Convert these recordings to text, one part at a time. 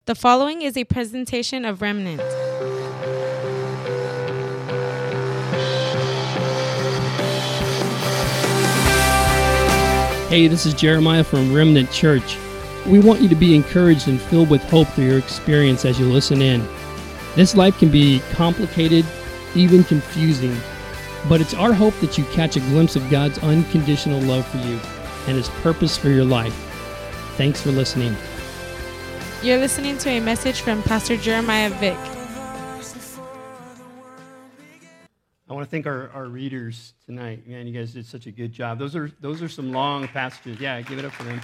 The following is a presentation of Remnant. Hey, this is Jeremiah from Remnant Church. We want you to be encouraged and filled with hope through your experience as you listen in. This life can be complicated, even confusing, but it's our hope that you catch a glimpse of God's unconditional love for you and His purpose for your life. Thanks for listening. You're listening to a message from Pastor Jeremiah Vick. I want to thank our readers tonight. Man, you guys did such a good job. Those are some long passages. Yeah, give it up for them.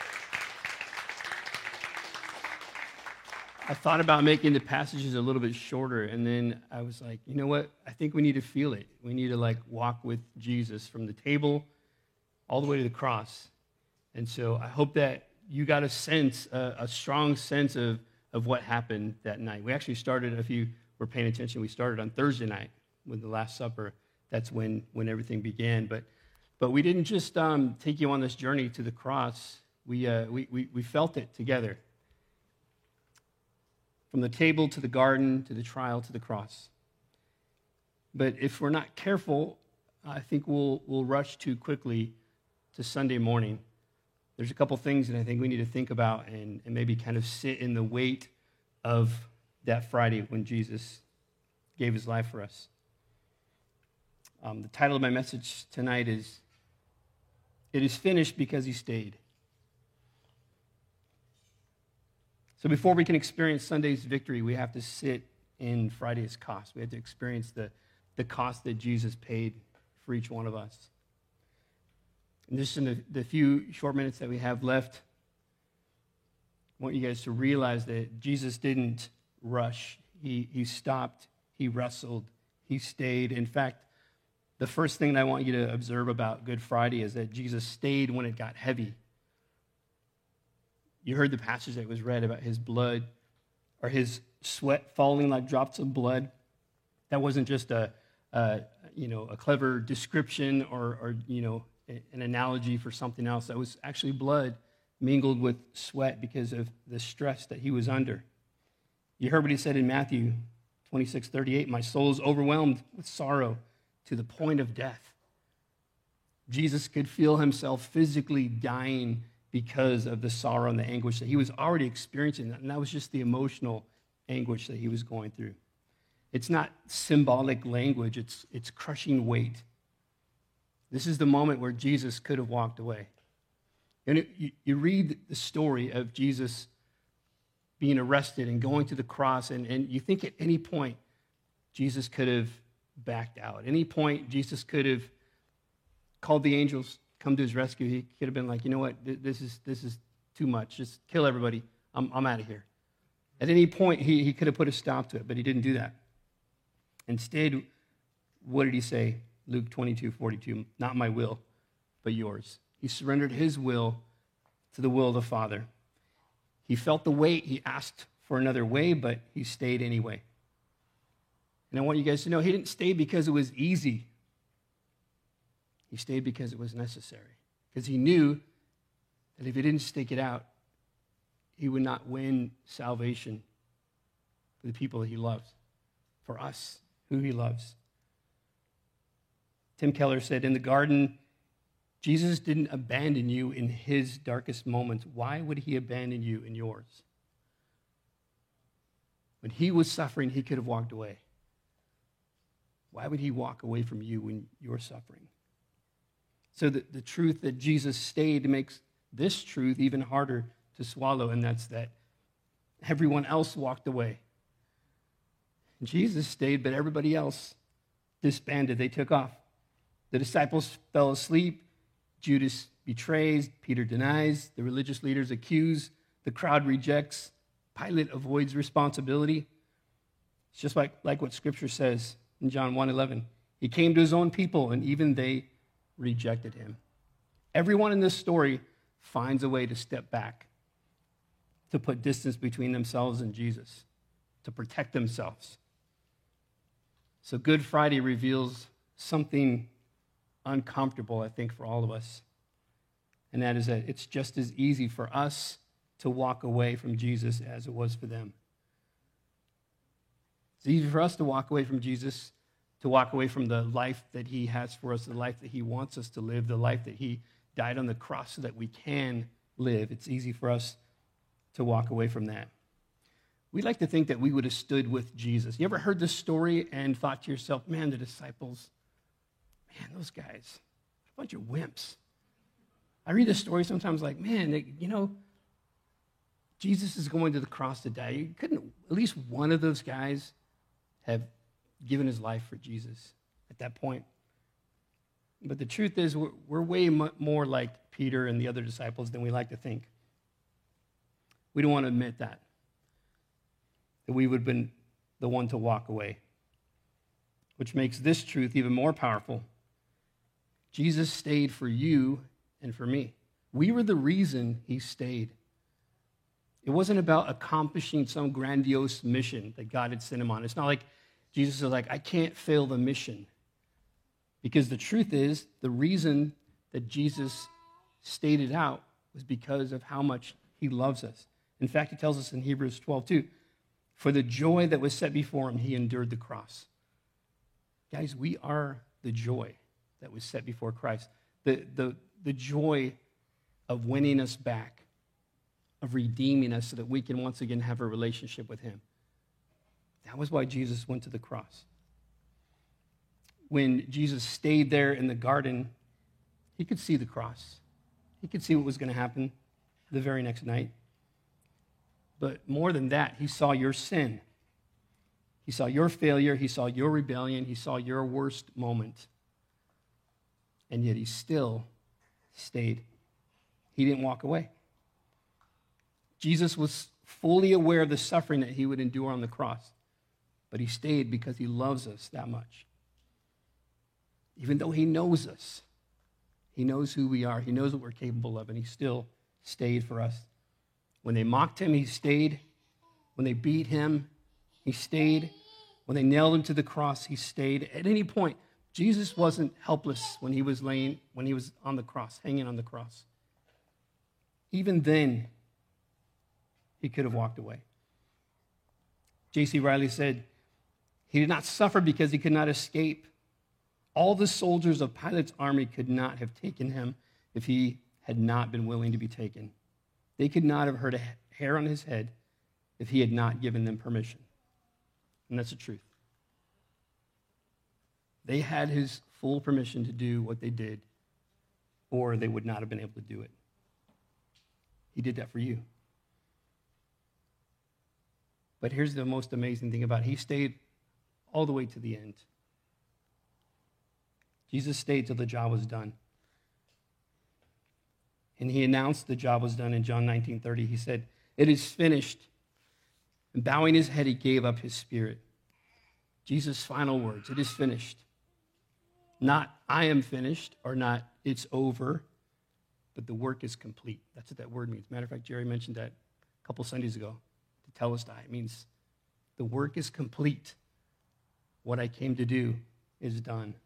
I thought about making the passages a little bit shorter, and then I was like, you know what? I think we need to feel it. We need to walk with Jesus from the table all the way to the cross. And so I hope that you got a strong sense of what happened that night. We actually started, if you were paying attention, we started on Thursday night with the Last Supper. That's when everything began. But we didn't just take you on this journey to the cross. We felt it together. From the table to the garden, to the trial, to the cross. But if we're not careful, I think we'll rush too quickly to Sunday morning. There's a couple things that I think we need to think about and maybe kind of sit in the weight of that Friday when Jesus gave his life for us. The title of my message tonight is, "It is finished because he stayed." So before we can experience Sunday's victory, we have to sit in Friday's cost. We have to experience the cost that Jesus paid for each one of us. And just in the few short minutes that we have left, I want you guys to realize that Jesus didn't rush. He stopped, he wrestled, he stayed. In fact, the first thing that I want you to observe about Good Friday is that Jesus stayed when it got heavy. You heard the passage that was read about his blood or his sweat falling like drops of blood. That wasn't just a clever description or an analogy for something else. That was actually blood mingled with sweat because of the stress that he was under. You heard what he said in Matthew 26:38, "My soul is overwhelmed with sorrow to the point of death." Jesus could feel himself physically dying because of the sorrow and the anguish that he was already experiencing. And that was just the emotional anguish that he was going through. It's not symbolic language, it's crushing weight. This is the moment where Jesus could have walked away. And you read the story of Jesus being arrested and going to the cross, and you think at any point Jesus could have backed out. At any point, Jesus could have called the angels, come to his rescue. He could have been like, you know what, this is too much. Just kill everybody. I'm out of here. At any point, he could have put a stop to it, but he didn't do that. Instead, what did he say? Luke 22:42, "Not my will, but yours." He surrendered his will to the will of the Father. He felt the weight. He asked for another way, but he stayed anyway. And I want you guys to know, he didn't stay because it was easy. He stayed because it was necessary. Because he knew that if he didn't stick it out, he would not win salvation for the people that he loves, for us, who he loves. Tim Keller said, "In the garden, Jesus didn't abandon you in his darkest moments. Why would he abandon you in yours?" When he was suffering, he could have walked away. Why would he walk away from you when you're suffering? So the truth that Jesus stayed makes this truth even harder to swallow, and that's that everyone else walked away. Jesus stayed, but everybody else disbanded. They took off. The disciples fell asleep. Judas betrays. Peter denies. The religious leaders accuse. The crowd rejects. Pilate avoids responsibility. It's just like what Scripture says in John 1:11. He came to his own people, and even they rejected him. Everyone in this story finds a way to step back, to put distance between themselves and Jesus, to protect themselves. So Good Friday reveals something uncomfortable, I think, for all of us. And that is that it's just as easy for us to walk away from Jesus as it was for them. It's easy for us to walk away from Jesus, to walk away from the life that he has for us, the life that he wants us to live, the life that he died on the cross so that we can live. It's easy for us to walk away from that. We like to think that we would have stood with Jesus. You ever heard this story and thought to yourself, man, the disciples, man, those guys, a bunch of wimps. I read this story sometimes like, man, Jesus is going to the cross to die. Couldn't at least one of those guys have given his life for Jesus at that point? But the truth is, we're way more like Peter and the other disciples than we like to think. We don't want to admit that we would have been the one to walk away, which makes this truth even more powerful. Jesus stayed for you and for me. We were the reason he stayed. It wasn't about accomplishing some grandiose mission that God had sent him on. It's not like Jesus is like, I can't fail the mission. Because the truth is, the reason that Jesus stayed it out was because of how much he loves us. In fact, he tells us in Hebrews 12:2, for the joy that was set before him, he endured the cross. Guys, we are the joy that was set before Christ. The joy of winning us back, of redeeming us so that we can once again have a relationship with him. That was why Jesus went to the cross. When Jesus stayed there in the garden, he could see the cross. He could see what was going to happen the very next night. But more than that, he saw your sin. He saw your failure. He saw your rebellion. He saw your worst moment. And yet he still stayed. He didn't walk away. Jesus was fully aware of the suffering that he would endure on the cross. But he stayed because he loves us that much. Even though he knows us, he knows who we are, he knows what we're capable of, and he still stayed for us. When they mocked him, he stayed. When they beat him, he stayed. When they nailed him to the cross, he stayed. At any point, Jesus wasn't helpless when he was on the cross, hanging on the cross. Even then, he could have walked away. J.C. Riley said, he did not suffer because he could not escape. All the soldiers of Pilate's army could not have taken him if he had not been willing to be taken. They could not have hurt a hair on his head if he had not given them permission. And that's the truth. They had his full permission to do what they did, or they would not have been able to do it. He did that for you. But here's the most amazing thing about it. He stayed all the way to the end. Jesus stayed till the job was done. And he announced the job was done in John 19:30. He said, "It is finished." And bowing his head, he gave up his spirit. Jesus' final words, "It is finished." Not, "I am finished," or not, "It's over," but the work is complete. That's what that word means. Matter of fact, Jerry mentioned that a couple Sundays ago. To tell us that. It means the work is complete. What I came to do is done.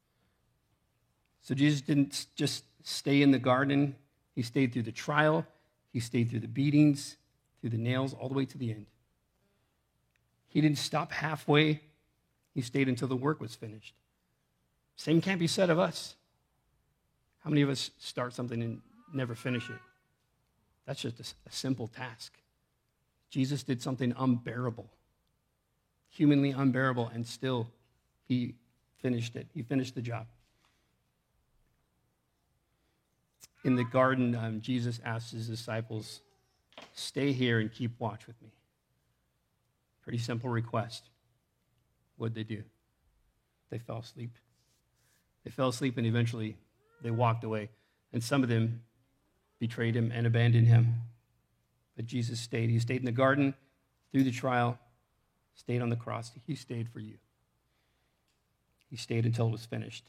So Jesus didn't just stay in the garden. He stayed through the trial. He stayed through the beatings, through the nails, all the way to the end. He didn't stop halfway. He stayed until the work was finished. Same can't be said of us. How many of us start something and never finish it? That's just a simple task. Jesus did something unbearable, humanly unbearable, and still he finished it. He finished the job. In the garden, Jesus asked his disciples, "Stay here and keep watch with me." Pretty simple request. What'd they do? They fell asleep. They fell asleep, and eventually they walked away. And some of them betrayed him and abandoned him. But Jesus stayed. He stayed in the garden through the trial, stayed on the cross. He stayed for you. He stayed until it was finished.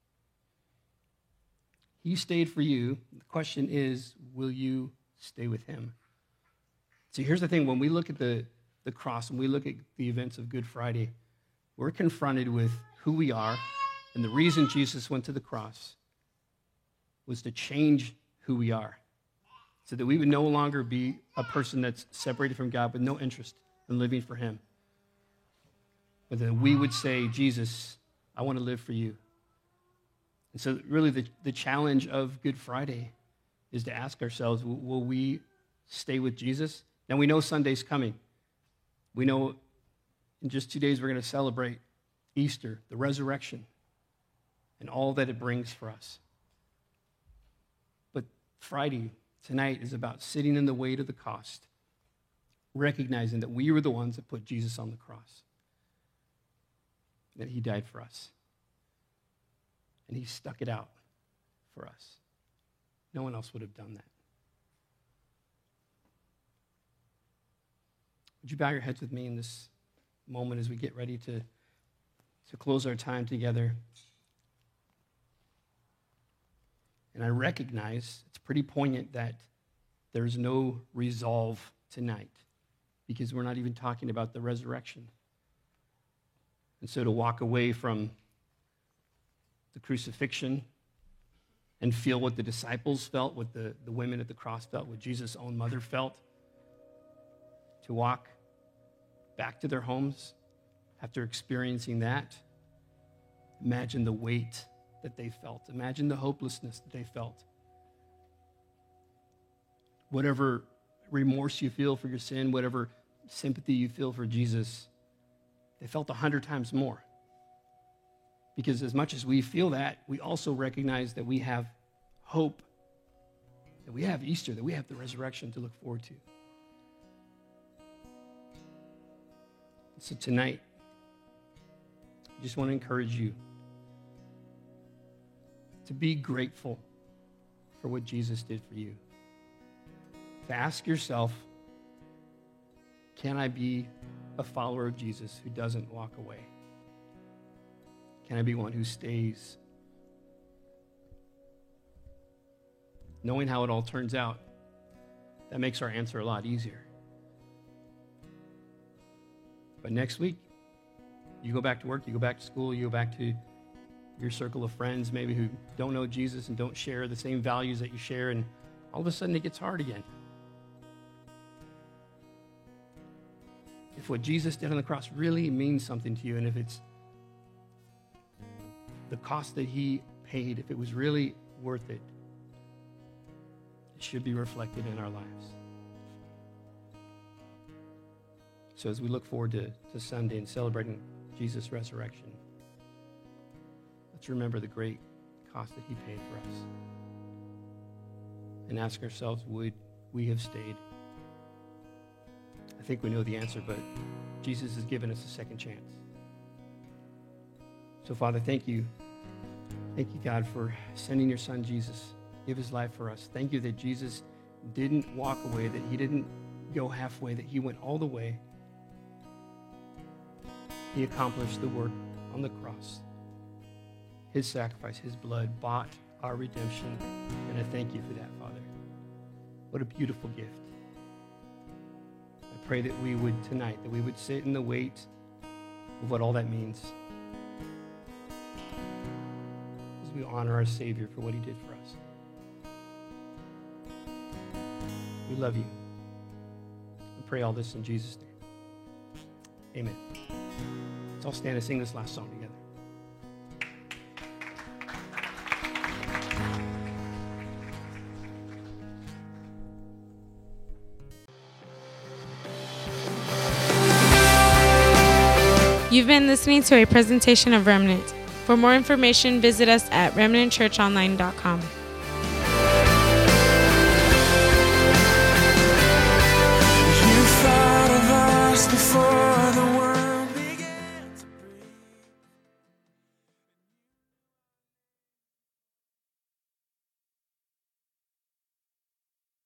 He stayed for you. The question is, will you stay with him? See, here's the thing. When we look at the cross, when we look at the events of Good Friday, we're confronted with who we are, and the reason Jesus went to the cross was to change who we are. so that we would no longer be a person that's separated from God with no interest in living for him. But that we would say, Jesus, I want to live for you. And so really the challenge of Good Friday is to ask ourselves, will we stay with Jesus? Now we know Sunday's coming. We know in just 2 days we're going to celebrate Easter, the resurrection, and all that it brings for us. But Friday, tonight, is about sitting in the weight of the cost, recognizing that we were the ones that put Jesus on the cross, that he died for us, and he stuck it out for us. No one else would have done that. Would you bow your heads with me in this moment as we get ready to close our time together? And I recognize it's pretty poignant that there's no resolve tonight because we're not even talking about the resurrection. And so to walk away from the crucifixion and feel what the disciples felt, what the women at the cross felt, what Jesus' own mother felt, to walk back to their homes after experiencing that, imagine the weight that they felt. Imagine the hopelessness that they felt. Whatever remorse you feel for your sin, whatever sympathy you feel for Jesus, they felt 100 times more. Because as much as we feel that, we also recognize that we have hope, that we have Easter, that we have the resurrection to look forward to. So tonight, I just want to encourage you to be grateful for what Jesus did for you. To ask yourself, can I be a follower of Jesus who doesn't walk away? Can I be one who stays? Knowing how it all turns out, that makes our answer a lot easier. But next week, you go back to work, you go back to school, you go back to your circle of friends maybe who don't know Jesus and don't share the same values that you share, and all of a sudden it gets hard again. If what Jesus did on the cross really means something to you, and if it's the cost that he paid, if it was really worth it, it should be reflected in our lives. So as we look forward to Sunday and celebrating Jesus' resurrection, let's remember the great cost that he paid for us. And ask ourselves, would we have stayed? I think we know the answer, but Jesus has given us a second chance. So, Father, thank you. Thank you, God, for sending your son, Jesus, give his life for us. Thank you that Jesus didn't walk away, that he didn't go halfway, that he went all the way. He accomplished the work on the cross. His sacrifice, his blood bought our redemption, and I thank you for that, Father. What a beautiful gift. I pray that we would tonight, that we would sit in the weight of what all that means as we honor our Savior for what he did for us. We love you. I pray all this in Jesus' name. Amen. Let's all stand and sing this last song together. You've been listening to a presentation of Remnant. For more information, visit us at remnantchurchonline.com.